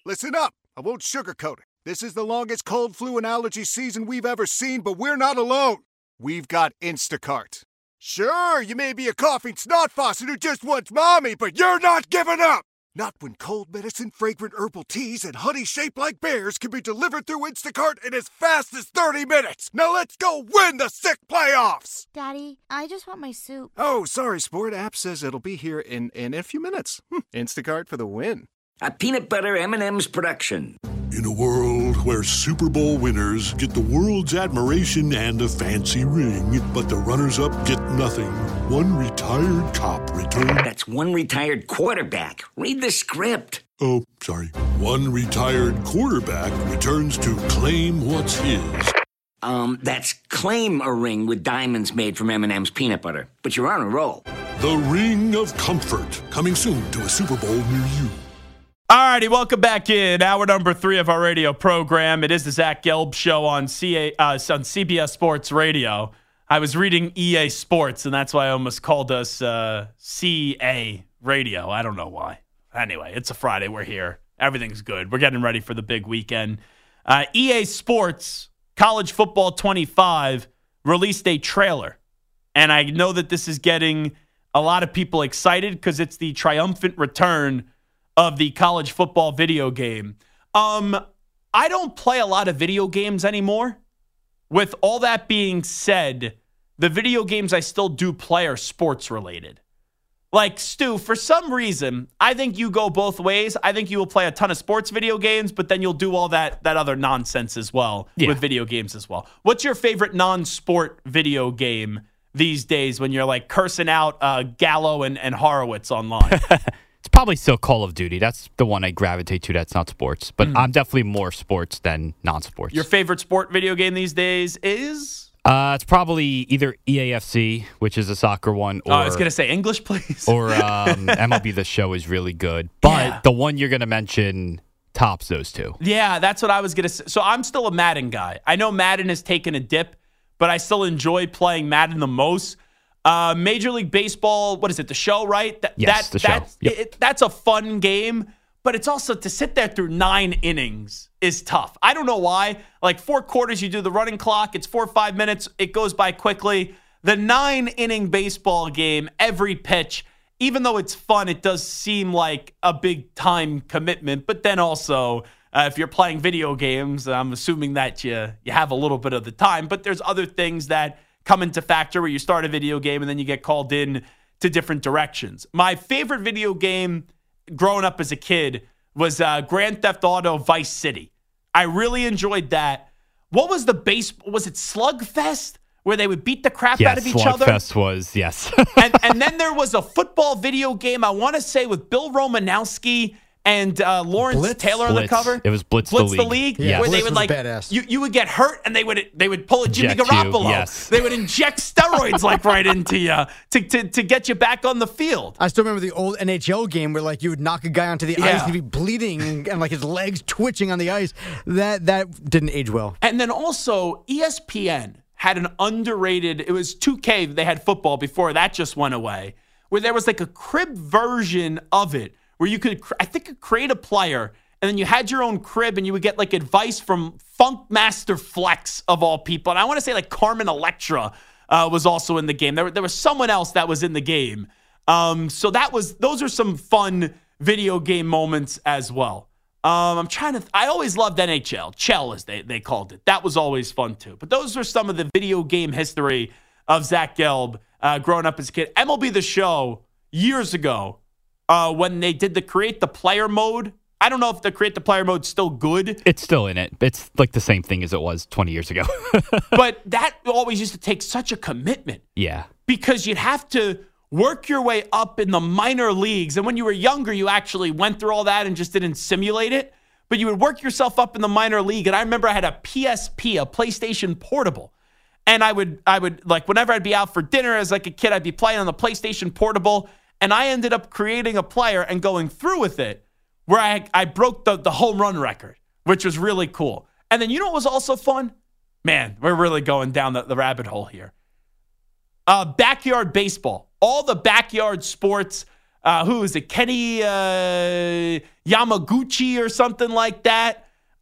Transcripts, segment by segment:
Listen up. I won't sugarcoat it. This is the longest cold, flu, and allergy season we've ever seen, but we're not alone. We've got Instacart. Sure, you may be a coughing snot faucet who just wants mommy, but you're not giving up. Not when cold medicine, fragrant herbal teas, and honey shaped like bears can be delivered through Instacart in as fast as 30 minutes. Now let's go win the sick playoffs. Daddy, I just want my soup. Oh, sorry, Sport. App says it'll be here in a few minutes. Instacart for the win. A peanut butter M&M's production. In a world where Super Bowl winners get the world's admiration and a fancy ring, but the runners-up get nothing, one retired cop returns... That's one retired quarterback. Read the script. Oh, sorry. One retired quarterback returns to claim what's his. That's claim a ring with diamonds made from M&M's peanut butter. But you're on a roll. The Ring of Comfort, coming soon to a Super Bowl near you. All righty, welcome back in. Hour number 3 of our radio program. It is the Zach Gelb Show on CBS Sports Radio. I was reading EA Sports, and that's why I almost called us CA Radio. I don't know why. Anyway, it's a Friday. We're here. Everything's good. We're getting ready for the big weekend. EA Sports, College Football 25, released a trailer. And I know that this is getting a lot of people excited because it's the triumphant return of the college football video game. I don't play a lot of video games anymore. With all that being said, the video games I still do play are sports related. Like, Stu, for some reason, I think you go both ways. I think you will play a ton of sports video games, but then you'll do all that other nonsense as well with video games as well. What's your favorite non-sport video game these days when you're like cursing out Gallo and Horowitz online? It's probably still Call of Duty. That's the one I gravitate to that's not sports. But I'm definitely more sports than non-sports. Your favorite sport video game these days is? It's probably either EAFC, which is a soccer one, or I was going to say English, please. Or MLB The Show is really good. But the one you're going to mention tops those two. Yeah, that's what I was going to say. So I'm still a Madden guy. I know Madden has taken a dip, but I still enjoy playing Madden the most. Major League Baseball, what is it, The Show, right? Yes, The Show. Yep. That's a fun game, but it's also to sit there through 9 innings is tough. I don't know why. Like 4 quarters, you do the running clock. It's 4 or 5 minutes. It goes by quickly. The 9-inning baseball game, every pitch, even though it's fun, it does seem like a big time commitment. But then also, if you're playing video games, I'm assuming that you have a little bit of the time. But there's other things that come into factor where you start a video game and then you get called in to different directions. My favorite video game growing up as a kid was Grand Theft Auto Vice City. I really enjoyed that. What was was it Slugfest? Where they would beat the crap out of each other? Slugfest was, yes. and then there was a football video game, I want to say, with Bill Romanowski and Lawrence Taylor on the cover. It was Blitz the League. Yeah. Where Blitz they would was badass. you would get hurt and they would pull a Jimmy Inject you, Garoppolo. yes. They would inject steroids like right into you to get you back on the field. I still remember the old NHL game where like you would knock a guy onto the ice and he'd be bleeding and like his legs twitching on the ice. That didn't age well. And then also ESPN had an underrated, it was 2K, they had football before that just went away, where there was like a crib version of it where you could, I think, create a player, and then you had your own crib, and you would get like advice from Funkmaster Flex of all people. And I want to say like Carmen Electra was also in the game. There was someone else that was in the game. So those are some fun video game moments as well. I always loved NHL. Chell, as they called it. That was always fun too. But those are some of the video game history of Zach Gelb growing up as a kid. MLB The Show, years ago, when they did the Create the Player mode. I don't know if the Create the Player mode's still good. It's still in it. It's like the same thing as it was 20 years ago. But that always used to take such a commitment. Yeah. Because you'd have to work your way up in the minor leagues. And when you were younger, you actually went through all that and just didn't simulate it. But you would work yourself up in the minor league. And I remember I had a PSP, a PlayStation Portable. And I would like, whenever I'd be out for dinner as like a kid, I'd be playing on the PlayStation Portable. And I ended up creating a player and going through with it where I broke the home run record, which was really cool. And then you know what was also fun? Man, we're really going down the rabbit hole here. Backyard baseball. All the backyard sports, who is it? Kenny Yamaguchi or something like that.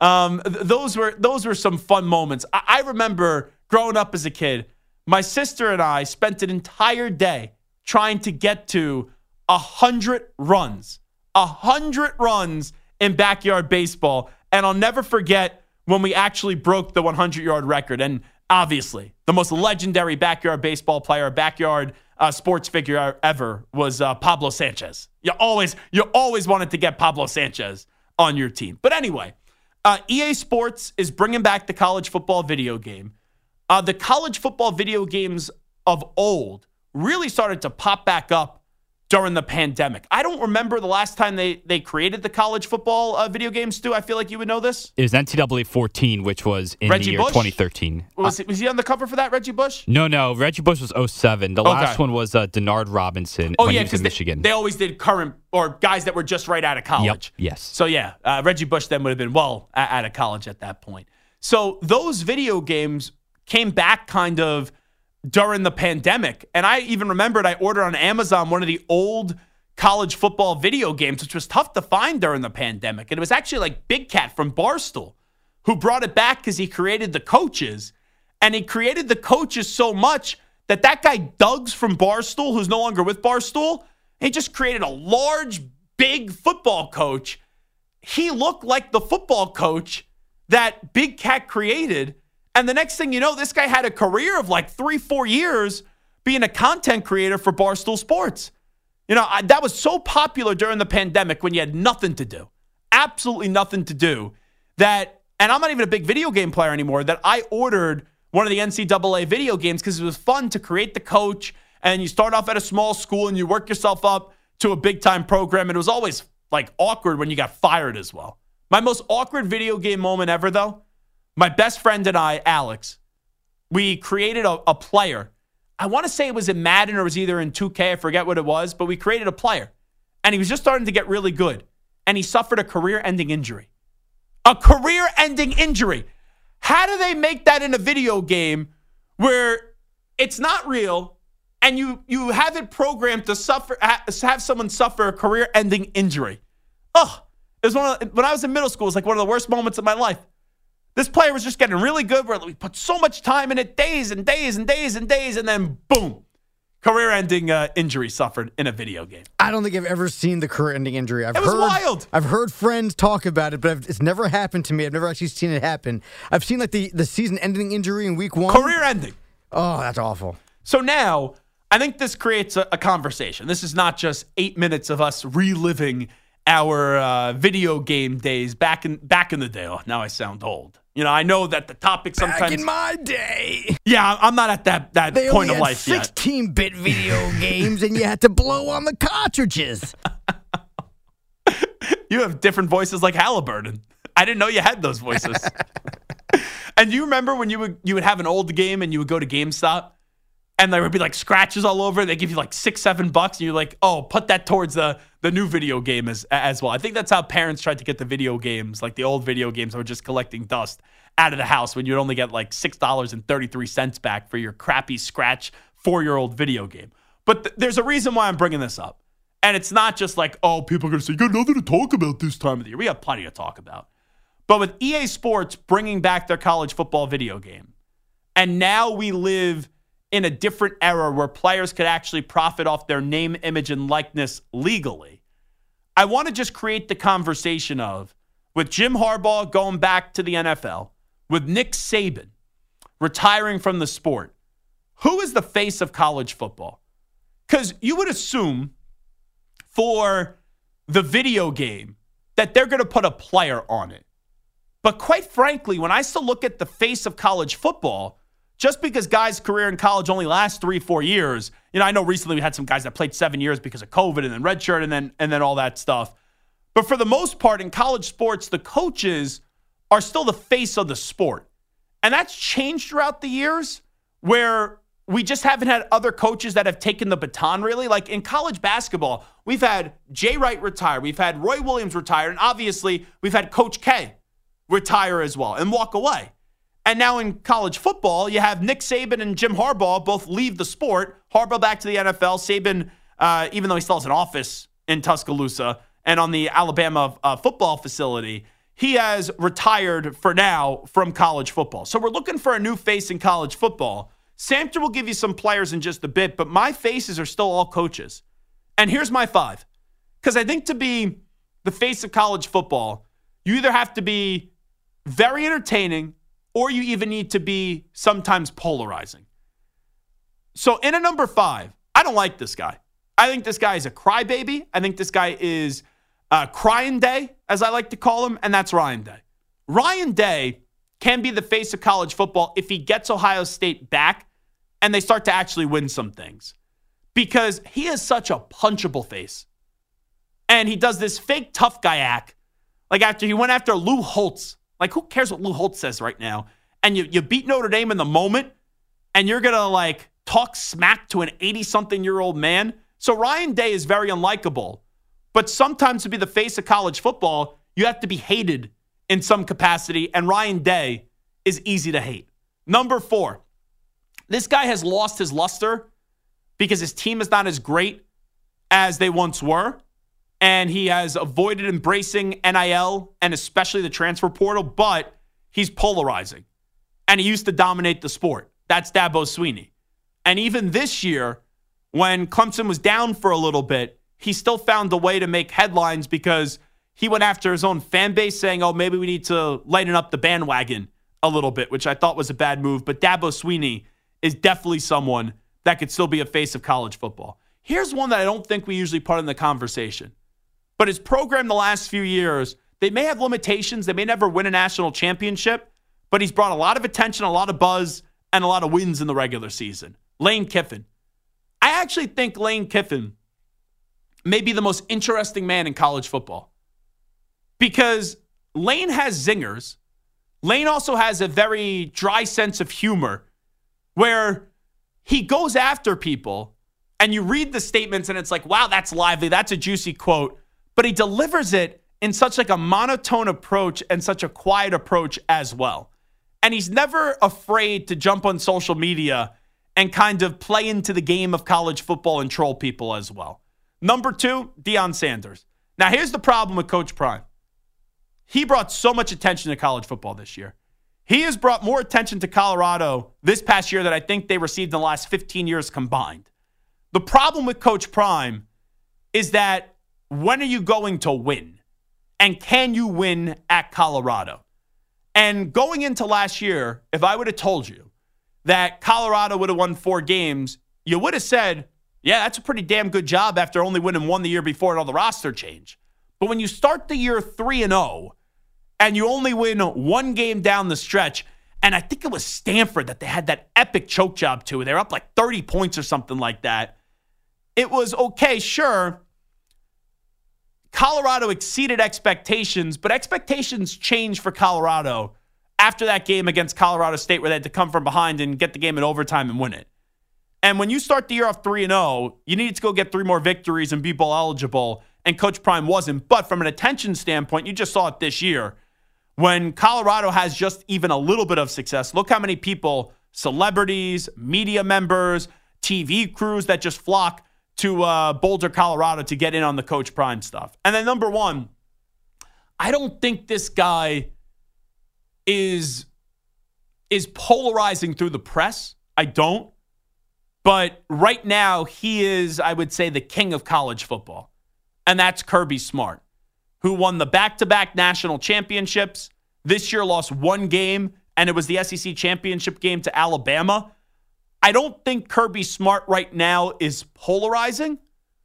Those were some fun moments. I remember growing up as a kid, my sister and I spent an entire day trying to get to 100 runs. 100 runs in backyard baseball. And I'll never forget when we actually broke the 100-yard record. And obviously, the most legendary backyard baseball player, backyard sports figure ever was Pablo Sanchez. You always wanted to get Pablo Sanchez on your team. But anyway, EA Sports is bringing back the college football video game. The college football video games of old really started to pop back up during the pandemic. I don't remember the last time they created the college football video game, Stu. I feel like you would know this. It was NCAA 14, which was in Reggie the year Bush? 2013. Was he on the cover for that, Reggie Bush? No. Reggie Bush was 07. The last one was Denard Robinson when he was in Michigan. They always did current or guys that were just right out of college. Yep. Yes. So, Reggie Bush then would have been well out of college at that point. So those video games came back kind of during the pandemic. And I even remembered I ordered on Amazon one of the old college football video games, which was tough to find during the pandemic. And it was actually like Big Cat from Barstool who brought it back because he created the coaches. And he created the coaches so much that guy Duggs from Barstool, who's no longer with Barstool, he just created a large, big football coach. He looked like the football coach that Big Cat created. And the next thing you know, this guy had a career of like 3-4 years being a content creator for Barstool Sports. That was so popular during the pandemic when you had nothing to do, absolutely nothing to do, and I'm not even a big video game player anymore, that I ordered one of the NCAA video games because it was fun to create the coach, and you start off at a small school and you work yourself up to a big-time program, and it was always like awkward when you got fired as well. My most awkward video game moment ever, though, my best friend and I, Alex, we created a player. I want to say it was in Madden or it was either in 2K. I forget what it was, but we created a player. And he was just starting to get really good. And he suffered a career-ending injury. A career-ending injury. How do they make that in a video game where it's not real and you have it programmed to have someone suffer a career-ending injury? It was when I was in middle school, it was like one of the worst moments of my life. This player was just getting really good. We put so much time in it, days and days and days and days, and then boom, career-ending injury suffered in a video game. I don't think I've ever seen the career-ending injury. It was wild. I've heard friends talk about it, but it's never happened to me. I've never actually seen it happen. I've seen like the season-ending injury in week 1. Career-ending. Oh, that's awful. So now, I think this creates a conversation. This is not just 8 minutes of us reliving our video game days back in the day. Oh, now I sound old. I know that the topic sometimes... Back in my day. Yeah, I'm not at that point of life yet. 16-bit video games, and you had to blow on the cartridges. You have different voices like Halliburton. I didn't know you had those voices. And do you remember when you would have an old game and you would go to GameStop and there would be like scratches all over? They give you like $6-7 and you're like, oh, put that towards the new video game as well. I think that's how parents tried to get the video games, like the old video games that were just collecting dust, out of the house when you'd only get like $6.33 back for your crappy scratch 4-year-old video game. But there's a reason why I'm bringing this up. And it's not just like, oh, people are going to say, you got nothing to talk about this time of the year. We have plenty to talk about. But with EA Sports bringing back their college football video game, and now we live in a different era where players could actually profit off their name, image, and likeness legally, I want to just create the conversation of, with Jim Harbaugh going back to the NFL, with Nick Saban retiring from the sport, who is the face of college football? Because you would assume for the video game that they're going to put a player on it. But quite frankly, when I still look at the face of college football, just because guys' career in college only lasts 3-4 years, I know recently we had some guys that played 7 years because of COVID and then redshirt and then all that stuff. But for the most part in college sports, the coaches are still the face of the sport. And that's changed throughout the years where we just haven't had other coaches that have taken the baton really. Like in college basketball, we've had Jay Wright retire. We've had Roy Williams retire. And obviously we've had Coach K retire as well and walk away. And now in college football, you have Nick Saban and Jim Harbaugh both leave the sport. Harbaugh back to the NFL. Saban, even though he still has an office in Tuscaloosa and on the Alabama football facility. He has retired for now from college football. So we're looking for a new face in college football. Samter will give you some players in just a bit, but my faces are still all coaches. And here's my 5. Because I think to be the face of college football, you either have to be very entertaining or you even need to be sometimes polarizing. So in a number 5, I don't like this guy. I think this guy is a crybaby. I think this guy is crying day, as I like to call him, and that's Ryan Day. Ryan Day can be the face of college football if he gets Ohio State back and they start to actually win some things. Because he is such a punchable face. And he does this fake tough guy act. Like after he went after Lou Holtz. Like who cares what Lou Holtz says right now? And you beat Notre Dame in the moment and you're going to like talk smack to an 80-something-year-old man. So Ryan Day is very unlikable. But sometimes to be the face of college football, you have to be hated in some capacity. And Ryan Day is easy to hate. Number 4, this guy has lost his luster because his team is not as great as they once were. And he has avoided embracing NIL and especially the transfer portal, but he's polarizing. And he used to dominate the sport. That's Dabo Swinney. And even this year, when Clemson was down for a little bit, he still found a way to make headlines because he went after his own fan base saying, oh, maybe we need to lighten up the bandwagon a little bit, which I thought was a bad move. But Dabo Swinney is definitely someone that could still be a face of college football. Here's one that I don't think we usually put in the conversation. But his program the last few years, they may have limitations. They may never win a national championship, but he's brought a lot of attention, a lot of buzz, and a lot of wins in the regular season. Lane Kiffin. I actually think Lane Kiffin may be the most interesting man in college football because Lane has zingers. Lane also has a very dry sense of humor where he goes after people and you read the statements and it's like, wow, that's lively. That's a juicy quote. But he delivers it in such like a monotone approach and such a quiet approach as well. And he's never afraid to jump on social media and kind of play into the game of college football and troll people as well. Number 2, Deion Sanders. Now, here's the problem with Coach Prime. He brought so much attention to college football this year. He has brought more attention to Colorado this past year than I think they received in the last 15 years combined. The problem with Coach Prime is that when are you going to win? And can you win at Colorado? And going into last year, if I would have told you that Colorado would have won 4 games, you would have said, yeah, that's a pretty damn good job after only winning 1 the year before and all the roster change. But when you start the year 3-0 and you only win 1 game down the stretch, and I think it was Stanford that they had that epic choke job to, they were up like 30 points or something like that. It was okay, sure. Colorado exceeded expectations, but expectations changed for Colorado after that game against Colorado State where they had to come from behind and get the game in overtime and win it. And when you start the year off 3-0, you needed to go get 3 more victories and be bowl eligible, and Coach Prime wasn't. But from an attention standpoint, you just saw it this year. When Colorado has just even a little bit of success, look how many people, celebrities, media members, TV crews that just flock to Boulder, Colorado to get in on the Coach Prime stuff. And then number 1, I don't think this guy is polarizing through the press. I don't. But right now, he is, I would say, the king of college football. And that's Kirby Smart, who won the back-to-back national championships. This year lost 1 game, and it was the SEC championship game to Alabama. I don't think Kirby Smart right now is polarizing.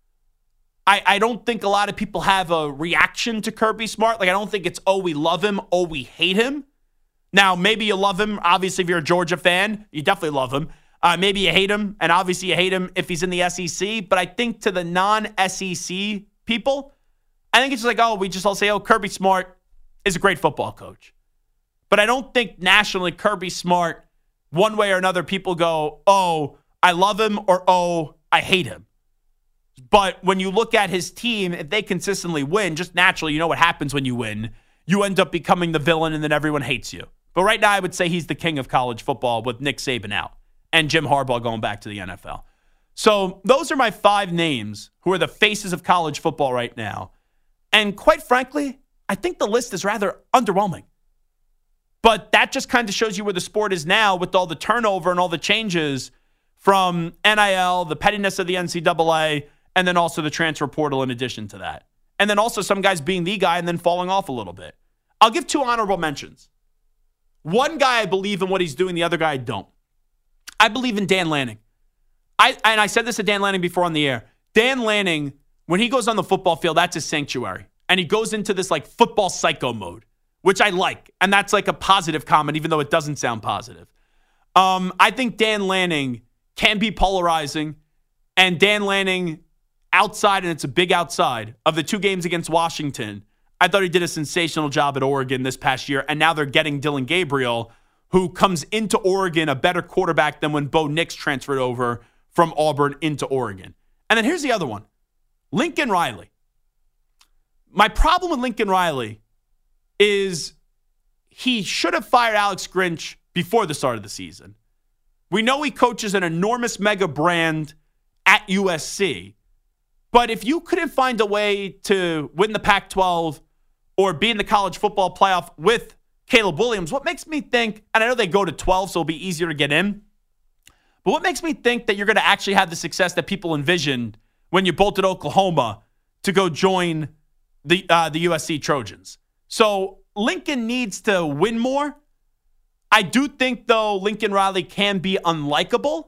I don't think a lot of people have a reaction to Kirby Smart. Like, I don't think it's, oh, we love him, oh, we hate him. Now, maybe you love him. Obviously, if you're a Georgia fan, you definitely love him. Maybe you hate him, and obviously you hate him if he's in the SEC. But I think to the non-SEC people, I think it's just like, oh, we just all say, oh, Kirby Smart is a great football coach. But I don't think nationally Kirby Smart, one way or another, people go, oh, I love him, or oh, I hate him. But when you look at his team, if they consistently win, just naturally, you know what happens when you win. You end up becoming the villain, and then everyone hates you. But right now, I would say he's the king of college football with Nick Saban out and Jim Harbaugh going back to the NFL. So those are my 5 names who are the faces of college football right now. And quite frankly, I think the list is rather underwhelming. But that just kind of shows you where the sport is now with all the turnover and all the changes from NIL, the pettiness of the NCAA, and then also the transfer portal in addition to that. And then also some guys being the guy and then falling off a little bit. I'll give 2 honorable mentions. One guy I believe in what he's doing, the other guy I don't. I believe in Dan Lanning. I said this to Dan Lanning before on the air. Dan Lanning, when he goes on the football field, that's his sanctuary. And he goes into this like football psycho mode, which I like. And that's like a positive comment, even though it doesn't sound positive. I think Dan Lanning can be polarizing. And Dan Lanning outside, and it's a big outside, of the 2 games against Washington, I thought he did a sensational job at Oregon this past year. And now they're getting Dylan Gabriel, who comes into Oregon a better quarterback than when Bo Nix transferred over from Auburn into Oregon. And then here's the other one, Lincoln Riley. My problem with Lincoln Riley is he should have fired Alex Grinch before the start of the season. We know he coaches an enormous mega brand at USC, but if you couldn't find a way to win the Pac-12 or be in the college football playoff with Caleb Williams, what makes me think, and I know they go to 12, so it'll be easier to get in, but what makes me think that you're going to actually have the success that people envisioned when you bolted Oklahoma to go join the USC Trojans? So Lincoln needs to win more. I do think, though, Lincoln Riley can be unlikable,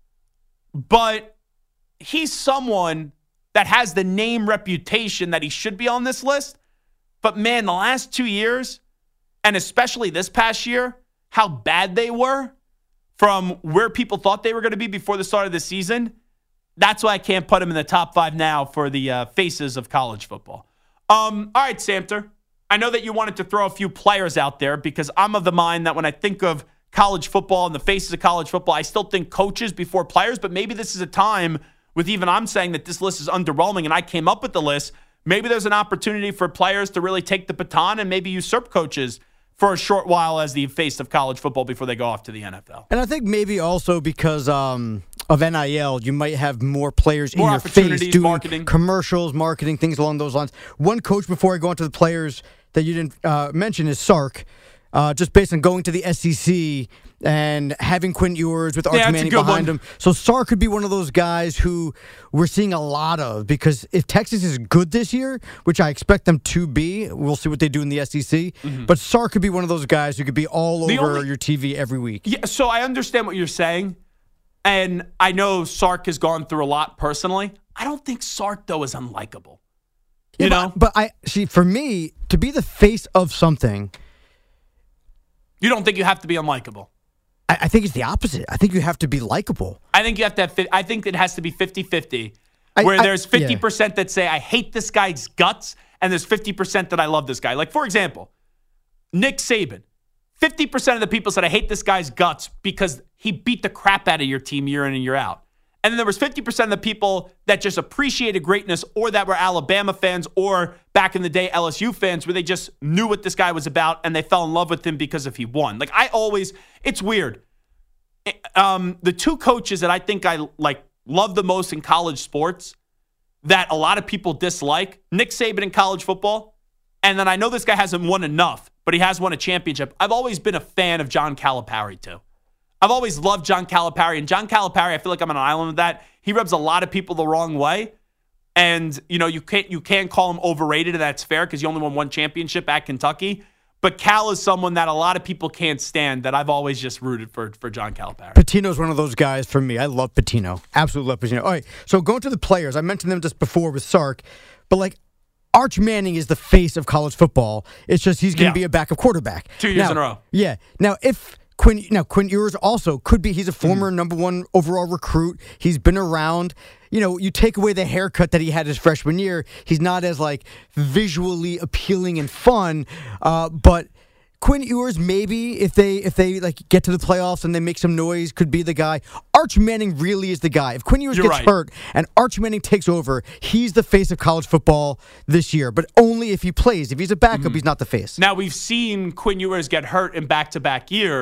but he's someone that has the name reputation that he should be on this list. But, man, the last 2 years, and especially this past year, how bad they were from where people thought they were going to be before the start of the season, that's why I can't put him in the top 5 now for the faces of college football. All right, Samter, I know that you wanted to throw a few players out there because I'm of the mind that when I think of college football and the faces of college football, I still think coaches before players, but maybe this is a time with even I'm saying that this list is underwhelming and I came up with the list. Maybe there's an opportunity for players to really take the baton and maybe usurp coaches for a short while as the face of college football before they go off to the NFL. And I think maybe also because of NIL, you might have more players in your face doing marketing. Commercials, marketing, things along those lines. One coach, before I go into the players that you didn't mention, is Sark. Just based on going to the SEC and having Quinn Ewers with Arch Manning behind him. So Sark could be one of those guys who we're seeing a lot of, because if Texas is good this year, which I expect them to be, we'll see what they do in the SEC, but Sark could be one of those guys who could be all over your TV every week. Yeah, so I understand what you're saying, and I know Sark has gone through a lot personally. I don't think Sark, though, is unlikable. You know? But I see, for me, to be the face of something, you don't think you have to be unlikable? I think it's the opposite. I think you have to be likable. I think you have to have. I think it has to be 50-50, where there's 50% that say, I hate this guy's guts, and there's 50% that I love this guy. Like, for example, Nick Saban. 50% of the people said, I hate this guy's guts because he beat the crap out of your team year in and year out. And then there was 50% of the people that just appreciated greatness, or that were Alabama fans, or back in the day LSU fans, where they just knew what this guy was about and they fell in love with him because if he won. Like, it's weird. The 2 coaches that I think I love the most in college sports that a lot of people dislike, Nick Saban in college football, and then I know this guy hasn't won enough, but he has won a championship. I've always been a fan of John Calipari too. I've always loved John Calipari. And John Calipari, I feel like I'm on an island with that. He rubs a lot of people the wrong way. And, you can't call him overrated, and that's fair because he only won 1 championship at Kentucky. But Cal is someone that a lot of people can't stand that I've always just rooted for John Calipari. Pitino's one of those guys for me. I love Pitino. Absolutely love Pitino. All right, so going to the players. I mentioned them just before with Sark. But, Arch Manning is the face of college football. It's just he's going to be a backup quarterback. 2 years in a row. Yeah. Now, if Quinn Ewers also could be. He's a former number 1 overall recruit. He's been around. You take away the haircut that he had his freshman year, he's not as visually appealing and fun. But Quinn Ewers, maybe if they get to the playoffs and they make some noise, could be the guy. Arch Manning really is the guy. If Quinn Ewers gets hurt and Arch Manning takes over, he's the face of college football this year, but only if he plays. If he's a backup, he's not the face. Now, we've seen Quinn Ewers get hurt in back-to-back years.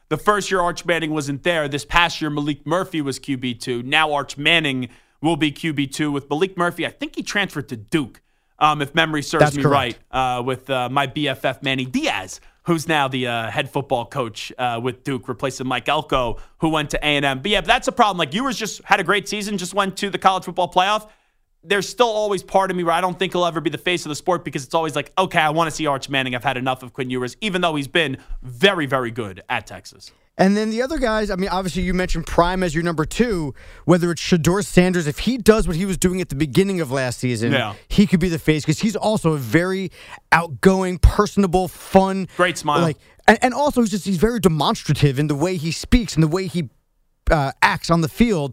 The first year Arch Manning wasn't there. This past year, Malik Murphy was QB2. Now Arch Manning will be QB2 with Malik Murphy. I think he transferred to Duke, if memory serves me right, with my BFF Manny Diaz, who's now the head football coach with Duke, replacing Mike Elko, who went to A&M. But yeah, that's a problem. Like, Ewers just had a great season, just went to the college football playoff. There's still always part of me where I don't think he'll ever be the face of the sport because it's always like, okay, I want to see Arch Manning. I've had enough of Quinn Ewers, even though he's been very, very good at Texas. And then the other guys, I mean, obviously you mentioned Prime as your number 2, whether it's Shedeur Sanders. If he does what he was doing at the beginning of last season, he could be the face because he's also a very outgoing, personable, fun. Great smile. And also he's very demonstrative in the way he speaks and the way he acts on the field.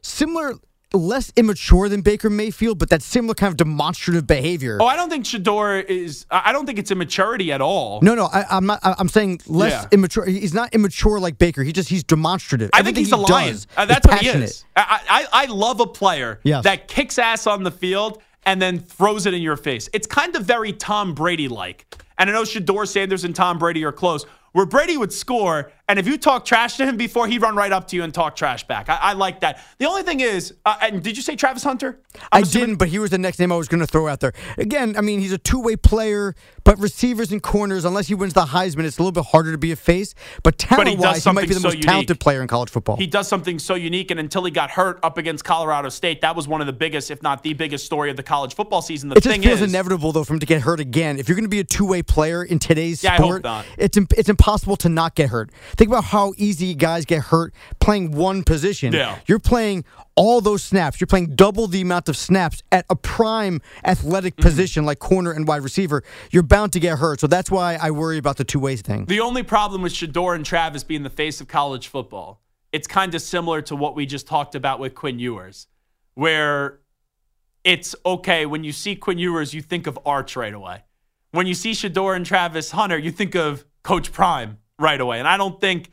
Less immature than Baker Mayfield, but that similar kind of demonstrative behavior. Oh, I don't think Shedeur is. I don't think it's immaturity at all. No, I'm not. I'm saying less immature. He's not immature like Baker. He's demonstrative. I think he's a lion. That's what he is. I love a player that kicks ass on the field and then throws it in your face. It's kind of very Tom Brady-like. And I know Shedeur Sanders and Tom Brady are close, where Brady would score, and if you talk trash to him before, he'd run right up to you and talk trash back. I like that. The only thing is, and did you say Travis Hunter? I didn't, but he was the next name I was going to throw out there. Again, I mean, he's a two-way player, but receivers and corners, unless he wins the Heisman, it's a little bit harder to be a face. But talent-wise, he might be the most talented player in college football. He does something so unique, and until he got hurt up against Colorado State, that was one of the biggest, if not the biggest story of the college football season. It just feels inevitable, though, for him to get hurt again. If you're going to be a two-way player in today's sport, it's impossible to not get hurt. Think about how easy guys get hurt playing one position. Yeah. You're playing all those snaps. You're playing double the amount of snaps at a prime athletic position like corner and wide receiver. You're bound to get hurt. So that's why I worry about the two ways thing. The only problem with Shedeur and Travis being the face of college football, it's kind of similar to what we just talked about with Quinn Ewers, where it's okay, when you see Quinn Ewers, you think of Arch right away. When you see Shedeur and Travis Hunter, you think of Coach Prime right away. And I don't think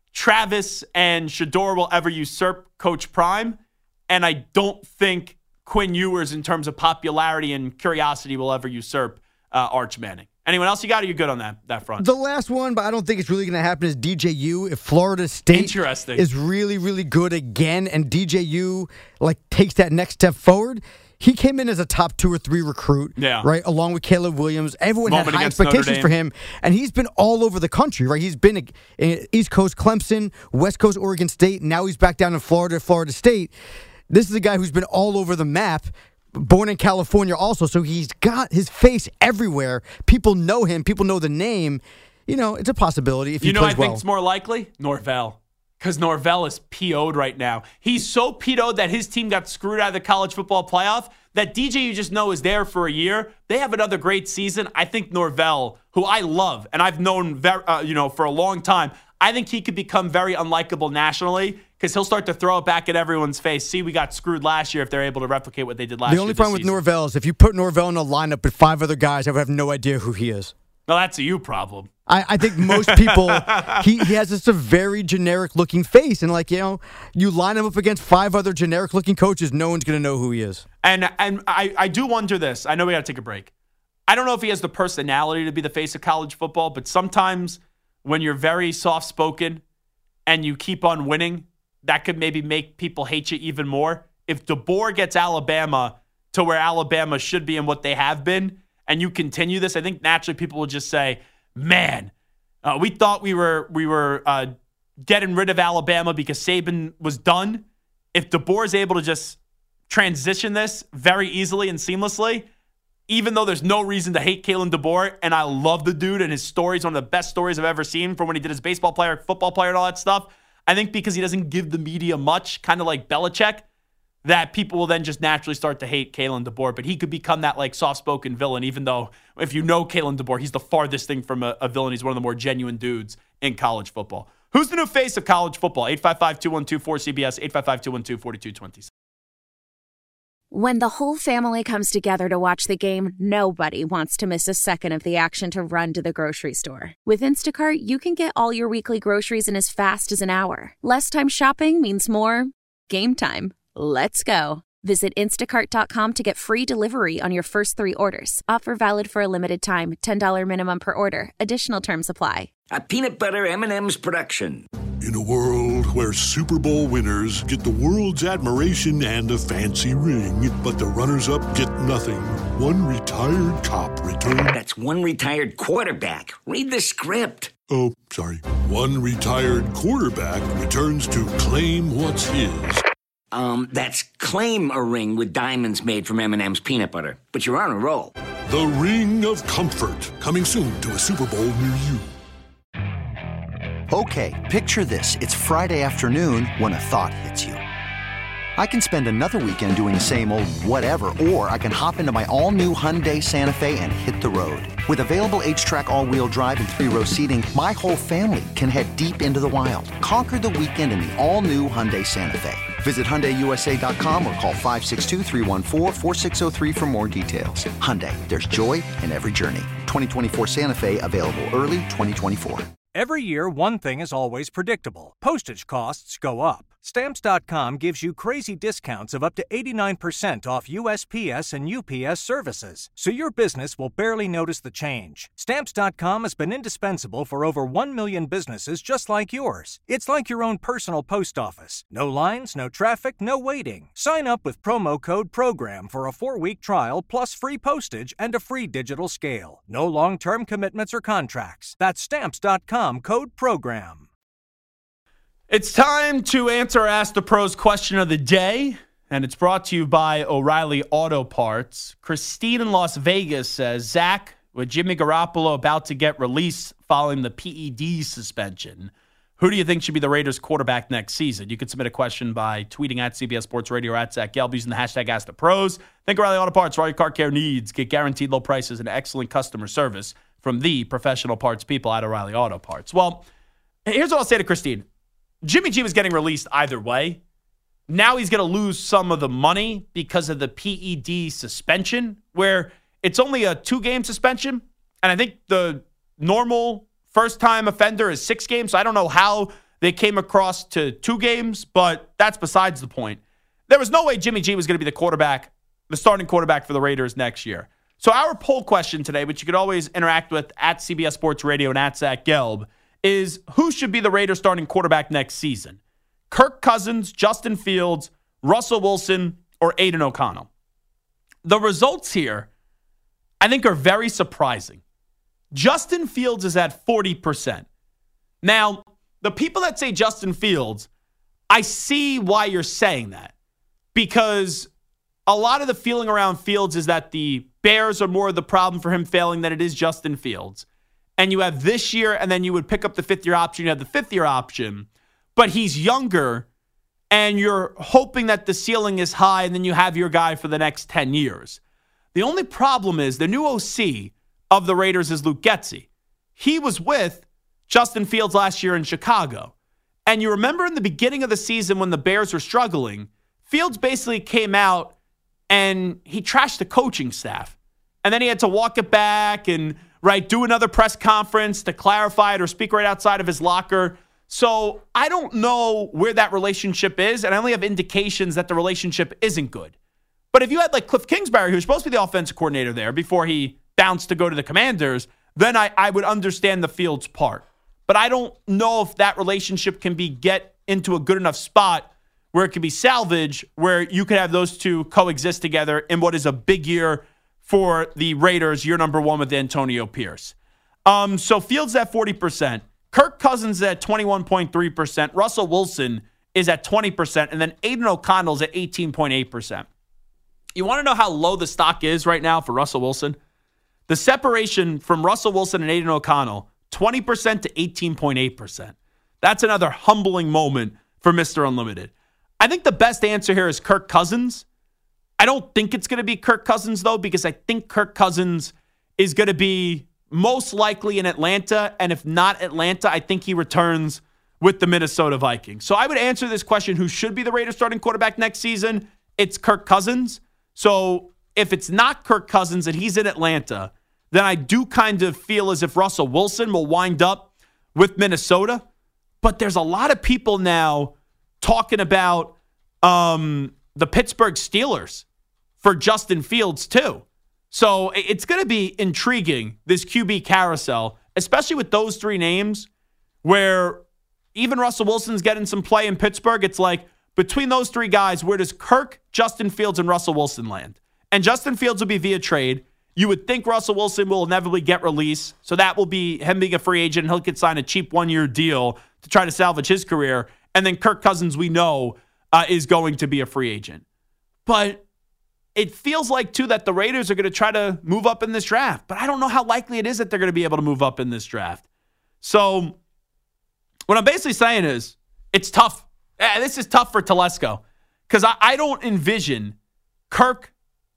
Travis and Shedeur will ever usurp Coach Prime. And I don't think Quinn Ewers, in terms of popularity and curiosity, will ever usurp Arch Manning. Anyone else you got, or you good on that front? The last one, but I don't think it's really going to happen, is DJU. If Florida State is really, really good again and DJU takes that next step forward, he came in as a top 2 or 3 recruit, right, along with Caleb Williams. Everyone had high expectations for him, and he's been all over the country, right? He's been in East Coast Clemson, West Coast Oregon State, now he's back down in Florida State. This is a guy who's been all over the map, born in California also, so he's got his face everywhere. People know him. People know the name. You know, it's a possibility if he plays well. I think it's more likely? Norvell. Because Norvell is PO'd right now. He's so PO'd that his team got screwed out of the college football playoff that DJ, you just know, is there for a year. They have another great season. I think Norvell, who I love and I've known for a long time, I think he could become very unlikable nationally because he'll start to throw it back at everyone's face. See, we got screwed last year if they're able to replicate what they did last year. The only problem with Norvell is if you put Norvell in a lineup with 5 other guys, I would have no idea who he is. No, that's a you problem. I think most people, he has just a very generic-looking face. And, you line him up against 5 other generic-looking coaches, no one's going to know who he is. And I do wonder this. I know we got to take a break. I don't know if he has the personality to be the face of college football, but sometimes when you're very soft-spoken and you keep on winning, that could maybe make people hate you even more. If DeBoer gets Alabama to where Alabama should be and what they have been, and you continue this, I think naturally people will just say, man, we thought we were getting rid of Alabama because Saban was done. If DeBoer is able to just transition this very easily and seamlessly, even though there's no reason to hate Kalen DeBoer, and I love the dude and his stories, one of the best stories I've ever seen from when he did his baseball player, football player, and all that stuff, I think because he doesn't give the media much, kind of like Belichick, that people will then just naturally start to hate Kalen DeBoer. But he could become that soft-spoken villain, even though if you know Kalen DeBoer, he's the farthest thing from a villain. He's one of the more genuine dudes in college football. Who's the new face of college football? 855-212-4CBS, 855-212-4227. When the whole family comes together to watch the game, nobody wants to miss a second of the action to run to the grocery store. With Instacart, you can get all your weekly groceries in as fast as an hour. Less time shopping means more game time. Let's go. Visit instacart.com to get free delivery on your first 3 orders. Offer valid for a limited time. $10 minimum per order. Additional terms apply. A peanut butter M&M's production. In a world where Super Bowl winners get the world's admiration and a fancy ring, but the runners-up get nothing, one retired cop returns... That's one retired quarterback. Read the script. Oh, sorry. One retired quarterback returns to claim what's his. That's claim a ring with diamonds made from M&M's peanut butter. But you're on a roll. The Ring of Comfort, coming soon to a Super Bowl near you. Okay, picture this. It's Friday afternoon when a thought hits you. I can spend another weekend doing the same old whatever, or I can hop into my all-new Hyundai Santa Fe and hit the road. With available H-Track all-wheel drive and 3-row seating, my whole family can head deep into the wild. Conquer the weekend in the all-new Hyundai Santa Fe. Visit HyundaiUSA.com or call 562-314-4603 for more details. Hyundai, there's joy in every journey. 2024 Santa Fe, available early 2024. Every year, one thing is always predictable. Postage costs go up. Stamps.com gives you crazy discounts of up to 89% off USPS and UPS services, so your business will barely notice the change. Stamps.com has been indispensable for over 1 million businesses just like yours. It's like your own personal post office. No lines, no traffic, no waiting. Sign up with promo code PROGRAM for a 4-week trial plus free postage and a free digital scale. No long-term commitments or contracts. That's Stamps.com, code PROGRAM. It's time to answer Ask the Pros question of the day, and it's brought to you by O'Reilly Auto Parts. Christine in Las Vegas says, Zach, with Jimmy Garoppolo about to get released following the PED suspension, who do you think should be the Raiders quarterback next season? You can submit a question by tweeting at CBS Sports Radio or at Zach Gelb using the hashtag Ask the Pros. Think O'Reilly Auto Parts for all your car care needs. Get guaranteed low prices and excellent customer service from the professional parts people at O'Reilly Auto Parts. Well, here's what I'll say to Christine. Jimmy G was getting released either way. Now he's going to lose some of the money because of the PED suspension, where it's only a 2-game suspension. And I think the normal first-time offender is 6 games. So I don't know how they came across to 2 games, but that's besides the point. There was no way Jimmy G was going to be the quarterback, the starting quarterback for the Raiders next year. So our poll question today, which you could always interact with at CBS Sports Radio and at Zach Gelb, is who should be the Raiders starting quarterback next season? Kirk Cousins, Justin Fields, Russell Wilson, or Aiden O'Connell? The results here, I think, are very surprising. Justin Fields is at 40%. Now, the people that say Justin Fields, I see why you're saying that. Because a lot of the feeling around Fields is that the Bears are more of the problem for him failing than it is Justin Fields. And you have this year, and then you would pick up the 5th-year option. You have the 5th-year option, but he's younger, and you're hoping that the ceiling is high, and then you have your guy for the next 10 years. The only problem is the new OC of the Raiders is Luke Getsy. He was with Justin Fields last year in Chicago. And you remember in the beginning of the season when the Bears were struggling, Fields basically came out and he trashed the coaching staff. And then he had to walk it back and do another press conference to clarify it or speak right outside of his locker. So I don't know where that relationship is, and I only have indications that the relationship isn't good. But if you had like Cliff Kingsbury, who's supposed to be the offensive coordinator there before he bounced to go to the Commanders, then I would understand the Fields part. But I don't know if that relationship can get into a good enough spot where it can be salvaged, where you could have those two coexist together in what is a big year for the Raiders, year number 1 with Antonio Pierce. So Fields at 40%. Kirk Cousins is at 21.3%. Russell Wilson is at 20%. And then Aiden O'Connell's at 18.8%. You want to know how low the stock is right now for Russell Wilson? The separation from Russell Wilson and Aiden O'Connell, 20% to 18.8%. That's another humbling moment for Mr. Unlimited. I think the best answer here is Kirk Cousins. I don't think it's going to be Kirk Cousins, though, because I think Kirk Cousins is going to be most likely in Atlanta. And if not Atlanta, I think he returns with the Minnesota Vikings. So I would answer this question, who should be the Raiders starting quarterback next season? It's Kirk Cousins. So if it's not Kirk Cousins and he's in Atlanta, then I do kind of feel as if Russell Wilson will wind up with Minnesota. But there's a lot of people now talking about the Pittsburgh Steelers for Justin Fields too. So it's going to be intriguing, this QB carousel, especially with those three names where even Russell Wilson's getting some play in Pittsburgh. It's like between those three guys, where does Kirk, Justin Fields, and Russell Wilson land? And Justin Fields will be via trade. You would think Russell Wilson will inevitably get released. So that will be him being a free agent. And he'll get signed a cheap one-year deal to try to salvage his career. And then Kirk Cousins, we know, is going to be a free agent. But it feels like, too, that the Raiders are going to try to move up in this draft. But I don't know how likely it is that they're going to be able to move up in this draft. So what I'm basically saying is it's tough. This is tough for Telesco because I don't envision Kirk,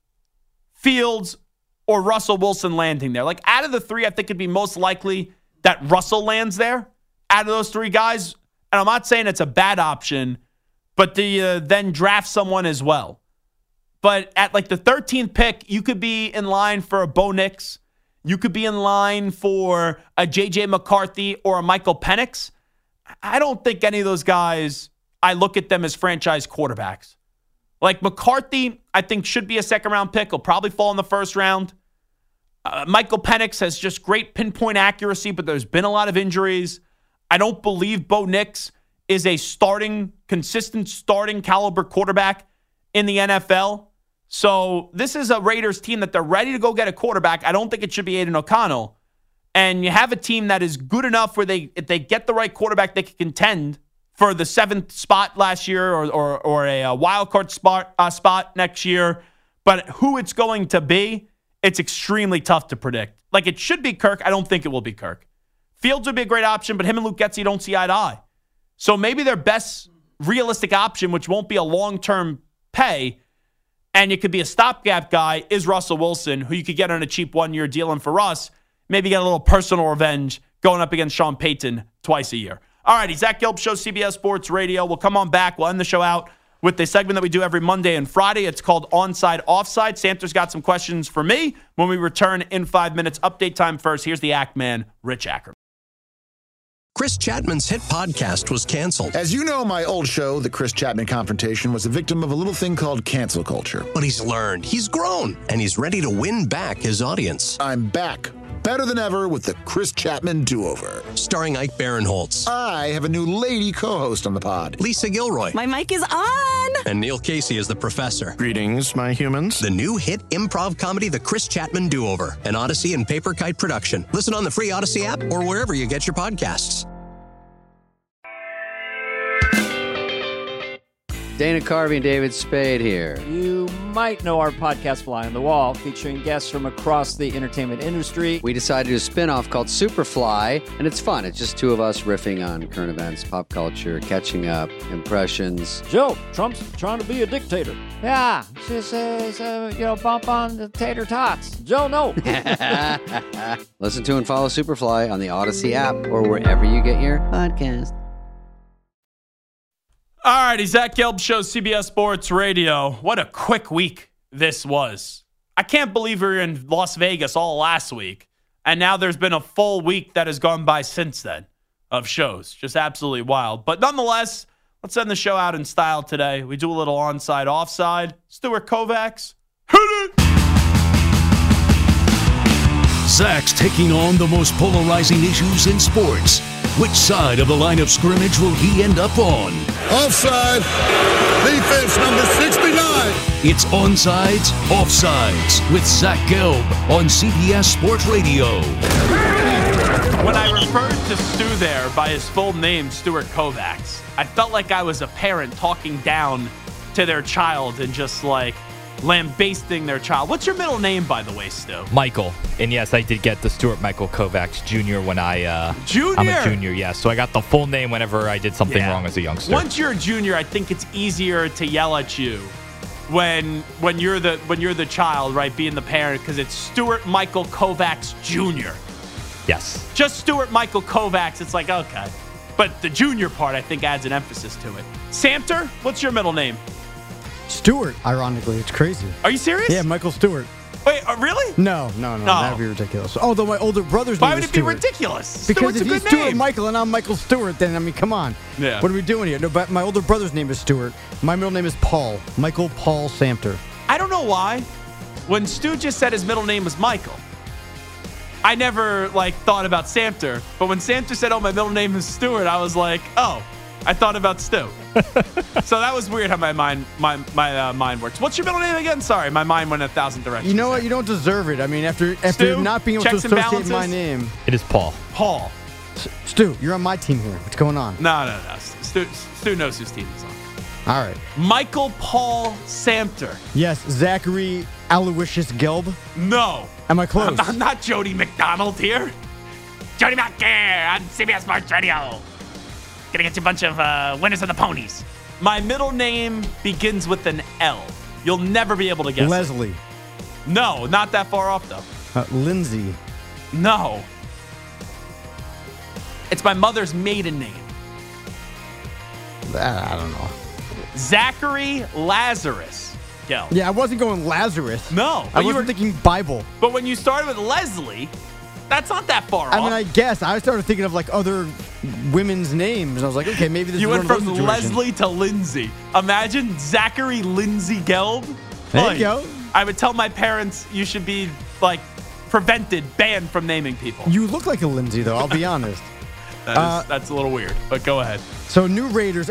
Fields, or Russell Wilson landing there. Like, out of the three, I think it'd be most likely that Russell lands there out of those three guys. And I'm not saying it's a bad option, but then draft someone as well. But at like the 13th pick, you could be in line for a Bo Nix. You could be in line for a J.J. McCarthy or a Michael Penix. I don't think any of those guys, I look at them as franchise quarterbacks. Like McCarthy, I think should be a second-round pick. He'll probably fall in the first round. Michael Penix has just great pinpoint accuracy, but there's been a lot of injuries. I don't believe Bo Nix is a consistent starting caliber quarterback in the NFL. So this is a Raiders team that they're ready to go get a quarterback. I don't think it should be Aiden O'Connell. And you have a team that is good enough where if they get the right quarterback, they can contend for the 7th spot last year or a wild card spot next year. But who it's going to be, it's extremely tough to predict. Like, it should be Kirk. I don't think it will be Kirk. Fields would be a great option, but him and Luke Getsy don't see eye to eye. So maybe their best realistic option, which won't be a long-term pay, and it could be a stopgap guy, is Russell Wilson, who you could get on a cheap one-year deal. And for us, maybe get a little personal revenge going up against Sean Payton twice a year. All righty, Zach Gelb Show, CBS Sports Radio. We'll come on back. We'll end the show out with the segment that we do every Monday and Friday. It's called Onside Offside. Samter's got some questions for me when we return in 5 minutes. Update time first. Here's the Act Man, Rich Ackerman. Chris Chapman's hit podcast was canceled. As you know, my old show, The Chris Chapman Confrontation, was a victim of a little thing called cancel culture. But he's learned, he's grown, and he's ready to win back his audience. I'm back. Better than ever with the Chris Chapman Do-Over. Starring Ike Barinholtz. I have a new lady co-host on the pod. Lisa Gilroy. My mic is on! And Neil Casey is the professor. Greetings, my humans. The new hit improv comedy, The Chris Chapman Do-Over. An Odyssey and Paper Kite production. Listen on the free Odyssey app or wherever you get your podcasts. Dana Carvey and David Spade here. You might know our podcast Fly on the Wall, featuring guests from across the entertainment industry. We decided to do a spin-off called Superfly, and it's fun. It's just two of us riffing on current events, pop culture, catching up, impressions. Joe, Trump's trying to be a dictator. Yeah, she says, bump on the tater tots. Joe, no. Listen to and follow Superfly on the Odyssey app or wherever you get your podcast. All righty, Zach Gelb Show, CBS Sports Radio. What a quick week this was. I can't believe we were in Las Vegas all last week, and now there's been a full week that has gone by since then of shows. Just absolutely wild. But nonetheless, let's end the show out in style today. We do a little onside, offside. Stuart Kovacs. Hit it! Zach's taking on the most polarizing issues in sports. Which side of the line of scrimmage will he end up on? Offside. Defense number 69. It's Onsides, Offsides with Zach Gelb on CBS Sports Radio. When I referred to Stu there by his full name, Stuart Kovacs, I felt like I was a parent talking down to their child and just like lambasting their child. What's your middle name, by the way, Stu? Michael. And yes, I did get the Stuart Michael Kovacs Jr. when Junior? I'm a junior, yes. So I got the full name whenever I did something wrong as a youngster. Once you're a junior, I think it's easier to yell at you when you're the child, right, being the parent, because it's Stuart Michael Kovacs Jr. Yes. Just Stuart Michael Kovacs, it's like, okay. But the junior part, I think, adds an emphasis to it. Samter, what's your middle name? Stewart, ironically. It's crazy. Are you serious? Yeah, Michael Stewart. Wait, really? No, that'd be ridiculous. Although my older brother's name Why would is it be Stuart. ridiculous? Because Stewart's if a he's good Stuart name. Michael and I'm Michael Stewart, then, I mean, come on. Yeah. What are we doing here? No, but my older brother's name is Stuart. My middle name is Paul. Michael Paul Samter. I don't know why. When Stu just said his middle name was Michael, I never, thought about Samter. But when Samter said, my middle name is Stewart, I was like, I thought about Stu. So that was weird how my mind works. What's your middle name again? Sorry, my mind went in 1,000 directions. You know what? You don't deserve it. I mean, after Stu, not being able to checks and associate my balances? name. It is Paul. Paul. Stu, you're on my team here. What's going on? No. Stu knows whose team he's on. All right. Michael Paul Samter. Yes, Zachary Aloysius Gelb. No. Am I close? I'm not Jody McDonald here. Jody Mac here on CBS Sports Radio. Gonna get you a bunch of winners of the ponies. My middle name begins with an L. You'll never be able to guess Leslie. it. No, not that far off, though. Lindsay. No. It's my mother's maiden name. I don't know. Zachary Lazarus. Gelb. Yeah, I wasn't going Lazarus. No. I wasn't thinking Bible. But when you started with Leslie, that's not that far off. I mean, I guess. I started thinking of other women's names. And I was like, okay, maybe this You is went one of from those situations. Leslie to Lindsay. Imagine Zachary Lindsay Gelb. There you go. I would tell my parents you should be, prevented, banned from naming people. You look like a Lindsay, though. I'll be honest. That's a little weird, but go ahead. So new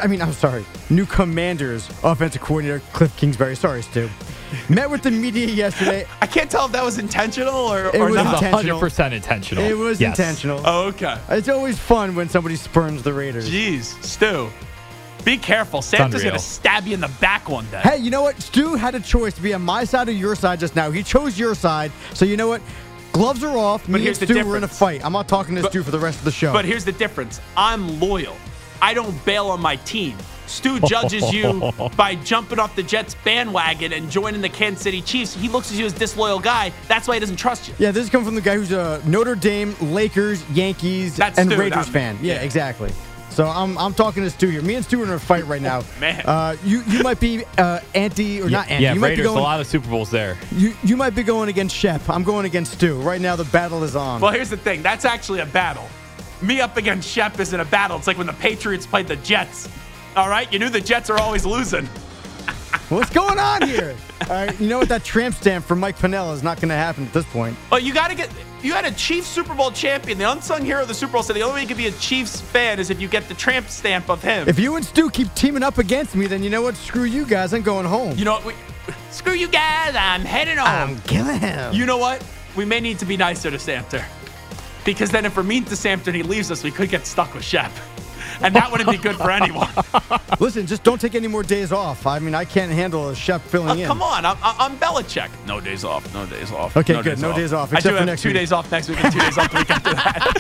new Commanders offensive coordinator Cliff Kingsbury. Sorry, Stu. Met with the media yesterday. I can't tell if that was intentional or It was not. intentional. 100% intentional. It was Yes. intentional. Oh, okay. It's always fun when somebody spurns the Raiders. Jeez, Stu. Be careful. Santa's unreal. going to stab you in the back one day. Hey, you know what? Stu had a choice to be on my side or your side just now. He chose your side. So you know what? Gloves are off. Me and here's the Stu were in a difference. fight. I'm not talking to Stu for the rest of the show. But here's the difference. I'm loyal. I don't bail on my team. Stu judges you by jumping off the Jets bandwagon and joining the Kansas City Chiefs. He looks at you as a disloyal guy. That's why he doesn't trust you. Yeah, this is coming from the guy who's a Notre Dame, Lakers, Yankees, and Stu, Raiders not me. fan. Yeah, exactly. So I'm talking to Stu here. Me and Stu are in a fight right now. Man. You might be anti or not anti. Yeah, you might Raiders, be going, a lot of Super Bowls there. You might be going against Shep. I'm going against Stu. Right now the battle is on. Well, here's the thing. That's actually a battle. Me up against Shep isn't a battle. It's like when the Patriots played the Jets. All right? You knew the Jets are always losing. What's going on here? All right, you know what? That tramp stamp for Mike Piniella is not going to happen at this point. But you had a Chiefs Super Bowl champion. The unsung hero of the Super Bowl said the only way you could be a Chiefs fan is if you get the tramp stamp of him. If you and Stu keep teaming up against me, then you know what? Screw you guys. I'm going home. You know what? Screw you guys. I'm heading home. I'm killing him. You know what? We may need to be nicer to Samter. Because then if we're mean to Samter and he leaves us, we could get stuck with Shep. And that wouldn't be good for anyone. Listen, just don't take any more days off. I mean, I can't handle a Shep filling in. Come on. I'm Belichick. No days off. No days off. Okay, good. No days off. I Except do for have next 2 week. days off next week and 2 days off the week after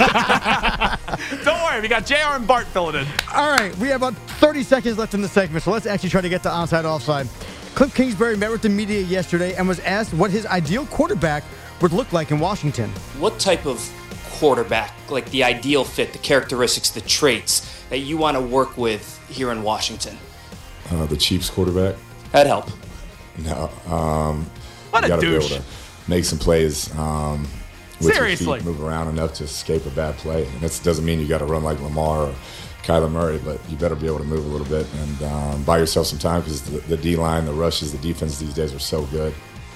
that. Don't worry. We got JR and Bart filling in. All right, we have about 30 seconds left in the segment, so let's actually try to get to onside offside. Cliff Kingsbury met with the media yesterday and was asked what his ideal quarterback would look like in Washington. What type of quarterback, like the ideal fit, the characteristics, the traits that you want to work with here in Washington? The Chiefs quarterback. That'd help. No. What a you gotta douche. be able to make some plays with Seriously. your feet, move around enough to escape a bad play. And that doesn't mean you got to run like Lamar or Kyler Murray, but you better be able to move a little bit and buy yourself some time because the D-line, the rushes, the defense these days are so good.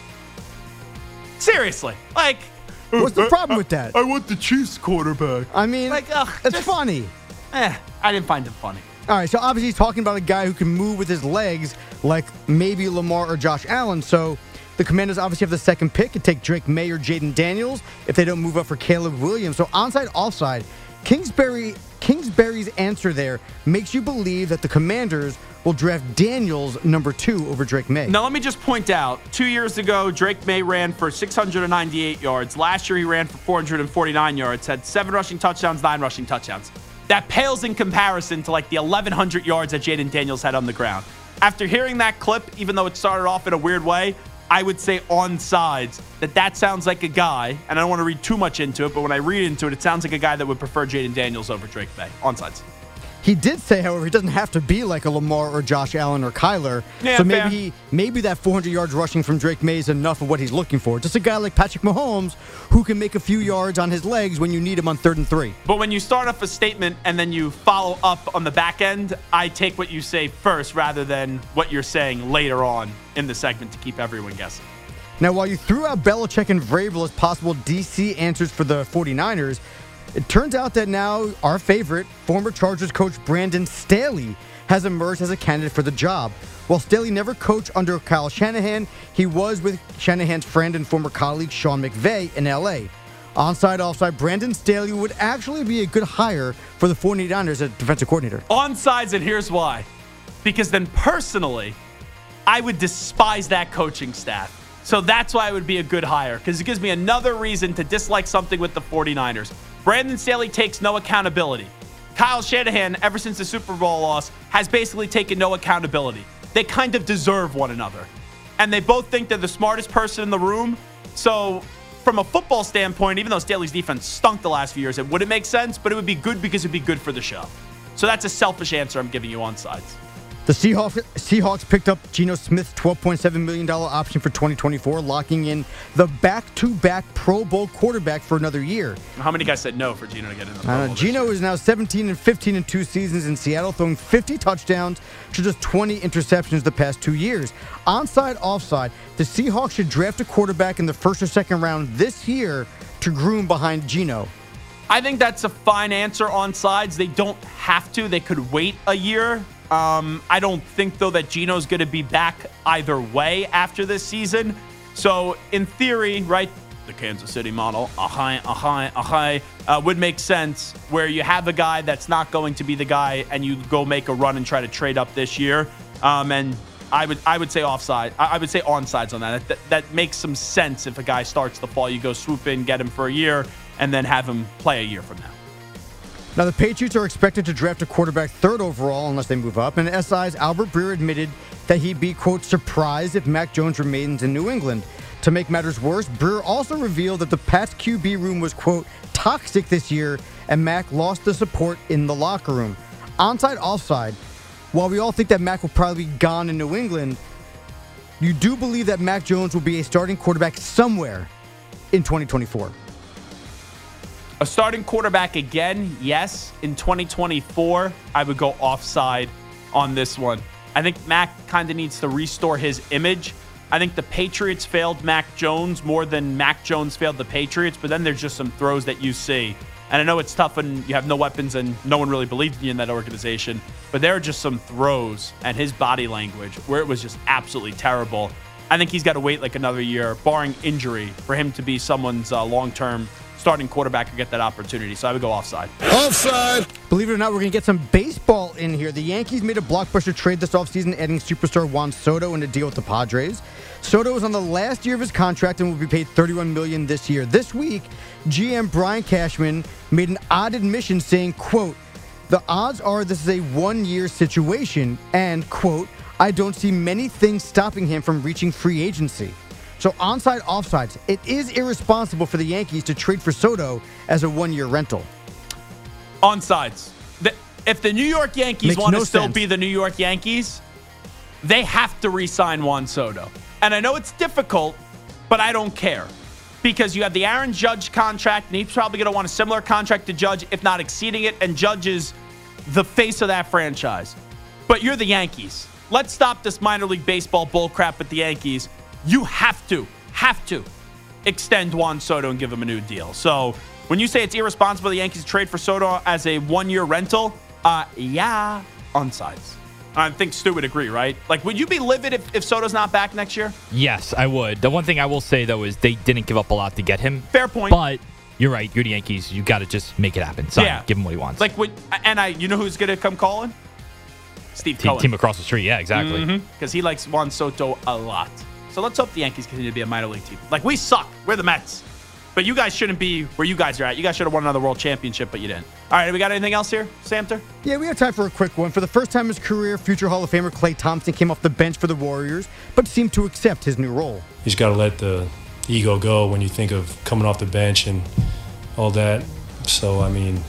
Seriously. What's the problem with that? I want the Chiefs quarterback. I mean, it's funny. I didn't find it funny. All right, so obviously he's talking about a guy who can move with his legs like maybe Lamar or Josh Allen. So the Commanders obviously have the second pick and take Drake May or Jaden Daniels if they don't move up for Caleb Williams. So onside, offside, Kingsbury's answer there makes you believe that the Commanders will draft Daniels number 2 over Drake May. Now, let me just point out, 2 years ago, Drake May ran for 698 yards. Last year, he ran for 449 yards, had 7 rushing touchdowns, 9 rushing touchdowns. That pales in comparison to the 1,100 yards that Jaden Daniels had on the ground. After hearing that clip, even though it started off in a weird way, I would say on sides that sounds like a guy, and I don't want to read too much into it, but when I read into it, it sounds like a guy that would prefer Jaden Daniels over Drake May. On sides. He did say, however, he doesn't have to be like a Lamar or Josh Allen or Kyler. Yeah, so fair. maybe that 400 yards rushing from Drake May is enough of what he's looking for. Just a guy like Patrick Mahomes who can make a few yards on his legs when you need him on 3rd and 3. But when you start off a statement and then you follow up on the back end, I take what you say first rather than what you're saying later on in the segment to keep everyone guessing. Now, while you threw out Belichick and Vrabel as possible DC answers for the 49ers, it turns out that now our favorite, former Chargers coach Brandon Staley, has emerged as a candidate for the job. While Staley never coached under Kyle Shanahan, he was with Shanahan's friend and former colleague Sean McVay in L.A. Onside, offside, Brandon Staley would actually be a good hire for the 49ers as defensive coordinator. Onsides, and here's why. Because then personally, I would despise that coaching staff. So that's why it would be a good hire, because it gives me another reason to dislike something with the 49ers. Brandon Staley takes no accountability. Kyle Shanahan, ever since the Super Bowl loss, has basically taken no accountability. They kind of deserve one another. And they both think they're the smartest person in the room. So from a football standpoint, even though Staley's defense stunk the last few years, it wouldn't make sense, but it would be good because it would be good for the show. So that's a selfish answer I'm giving you on sides. The Seahawks picked up Geno Smith's $12.7 million option for 2024, locking in the back-to-back Pro Bowl quarterback for another year. How many guys said no for Geno to get in the Pro Bowl? Geno is now 17-15 in 2 seasons in Seattle, throwing 50 touchdowns to just 20 interceptions the past 2 years. Onside, offside, the Seahawks should draft a quarterback in the 1st or 2nd round this year to groom behind Geno. I think that's a fine answer on sides. They don't have to. They could wait a year. I don't think, though, that Geno's going to be back either way after this season. So, in theory, right, the Kansas City model, would make sense where you have a guy that's not going to be the guy and you go make a run and try to trade up this year. And I would say offside. I would say onsides on that. That makes some sense if a guy starts to fall. You go swoop in, get him for a year, and then have him play a year from now. Now, the Patriots are expected to draft a quarterback 3rd overall unless they move up, and SI's Albert Breer admitted that he'd be, quote, surprised if Mac Jones remains in New England. To make matters worse, Breer also revealed that the Pats QB room was, quote, toxic this year, and Mac lost the support in the locker room. Onside, offside, while we all think that Mac will probably be gone in New England, you do believe that Mac Jones will be a starting quarterback somewhere in 2024. A starting quarterback again, yes. In 2024, I would go offside on this one. I think Mac kind of needs to restore his image. I think the Patriots failed Mac Jones more than Mac Jones failed the Patriots, but then there's just some throws that you see. And I know it's tough when you have no weapons and no one really believed in you in that organization, but there are just some throws and his body language where it was just absolutely terrible. I think he's got to wait like another year, barring injury, for him to be someone's long-term starting quarterback or get that opportunity. So I would go offside. Offside! Believe it or not, we're going to get some baseball in here. The Yankees made a blockbuster trade this offseason, adding superstar Juan Soto in a deal with the Padres. Soto is on the last year of his contract and will be paid $31 million this year. This week, GM Brian Cashman made an odd admission saying, quote, the odds are this is a one-year situation and, quote, I don't see many things stopping him from reaching free agency. So onside, offsides, it is irresponsible for the Yankees to trade for Soto as a one-year rental. Onsides. If the New York Yankees want to still be the New York Yankees, they have to re-sign Juan Soto. And I know it's difficult, but I don't care. Because you have the Aaron Judge contract, and he's probably going to want a similar contract to Judge, if not exceeding it, and Judge is the face of that franchise. But you're the Yankees. Let's stop this minor league baseball bullcrap with the Yankees. You have to extend Juan Soto and give him a new deal. So when you say it's irresponsible for the Yankees to trade for Soto as a one-year rental, yeah, onsides. I think Stu would agree, right? Like, would you be livid if Soto's not back next year? Yes, I would. The one thing I will say, though, is they didn't give up a lot to get him. Fair point. But you're right. You're the Yankees. You got to just make it happen. Sign him. Give him what he wants. Like, you know who's going to come calling? Steve Cohen. Team across the street. Yeah, exactly. Because he likes Juan Soto a lot. So let's hope the Yankees continue to be a minor league team. Like, we suck. We're the Mets. But you guys shouldn't be where you guys are at. You guys should have won another world championship, but you didn't. All right, we got anything else here, Samter? Yeah, we have time for a quick one. For the first time in his career, future Hall of Famer Klay Thompson came off the bench for the Warriors, but seemed to accept his new role. You just got to let the ego go when you think of coming off the bench and all that. So, I mean,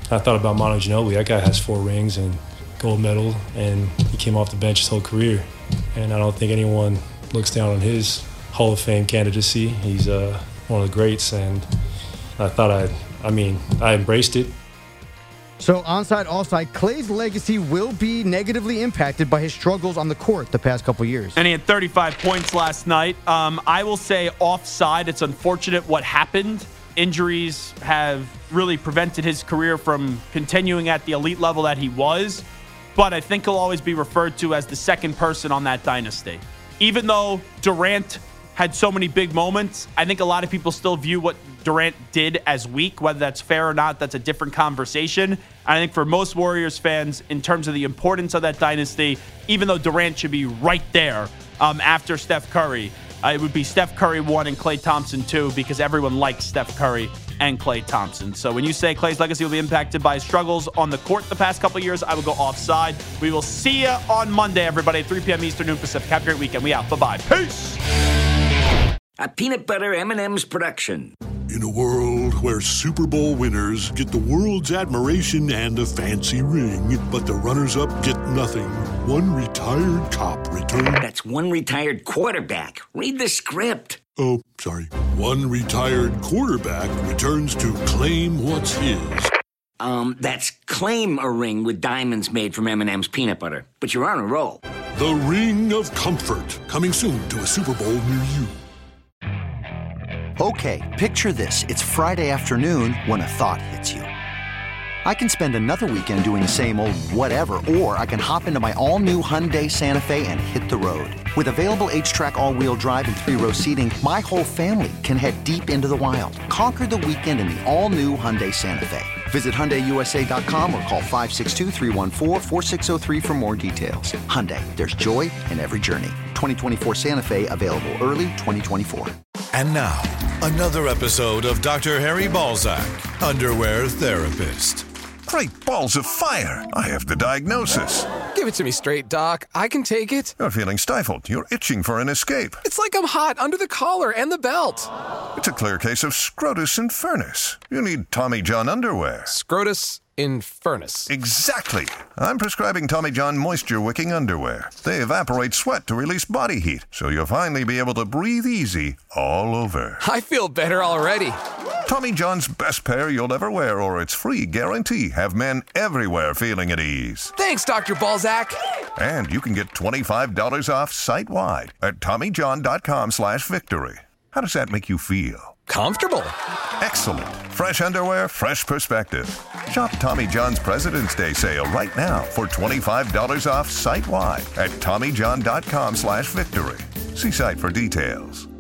I thought about Manu Ginobili. That guy has 4 rings and gold medal, and he came off the bench his whole career. And I don't think anyone looks down on his Hall of Fame candidacy. He's one of the greats, and I thought I embraced it. So, onside, offside, Klay's legacy will be negatively impacted by his struggles on the court the past couple years. And he had 35 points last night. I will say offside, it's unfortunate what happened. Injuries have really prevented his career from continuing at the elite level that he was. But I think he'll always be referred to as the second person on that dynasty. Even though Durant had so many big moments, I think a lot of people still view what Durant did as weak. Whether that's fair or not, that's a different conversation. I think for most Warriors fans, in terms of the importance of that dynasty, even though Durant should be right there after Steph Curry, it would be Steph Curry 1 and Klay Thompson 2 because everyone likes Steph Curry and Klay Thompson. So when you say Klay's legacy will be impacted by his struggles on the court the past couple of years, I will go offside. We will see you on Monday, everybody, 3 p.m. Eastern, noon Pacific. Have a great weekend. We out. Bye-bye. Peace. A Peanut Butter M&M's production. In a world where Super Bowl winners get the world's admiration and a fancy ring, but the runners-up get nothing, one retired cop returns... That's one retired quarterback. Read the script. Oh, sorry. One retired quarterback returns to claim what's his. That's claim a ring with diamonds made from M&M's peanut butter. But you're on a roll. The Ring of Comfort, coming soon to a Super Bowl near you. Okay, picture this. It's Friday afternoon when a thought hits you. I can spend another weekend doing the same old whatever, or I can hop into my all-new Hyundai Santa Fe and hit the road. With available H-Track all-wheel drive and 3-row seating, my whole family can head deep into the wild. Conquer the weekend in the all-new Hyundai Santa Fe. Visit HyundaiUSA.com or call 562-314-4603 for more details. Hyundai, there's joy in every journey. 2024 Santa Fe, available early 2024. And now, another episode of Dr. Harry Balzac, Underwear Therapist. Great balls of fire. I have the diagnosis. Give it to me straight, Doc. I can take it. You're feeling stifled. You're itching for an escape. It's like I'm hot under the collar and the belt. It's a clear case of scrotus infernus. You need Tommy John underwear. Scrotus infernus. Exactly. I'm prescribing Tommy John moisture wicking underwear. They evaporate sweat to release body heat, so you'll finally be able to breathe easy all over. I feel better already. Tommy John's best pair you'll ever wear, or its free guarantee. Have men everywhere feeling at ease. Thanks, Dr. Balzac. And you can get $25 off site-wide at TommyJohn.com/victory. How does that make you feel? Comfortable. Excellent. Fresh underwear, fresh perspective. Shop Tommy John's President's Day sale right now for $25 off site-wide at TommyJohn.com/victory. See site for details.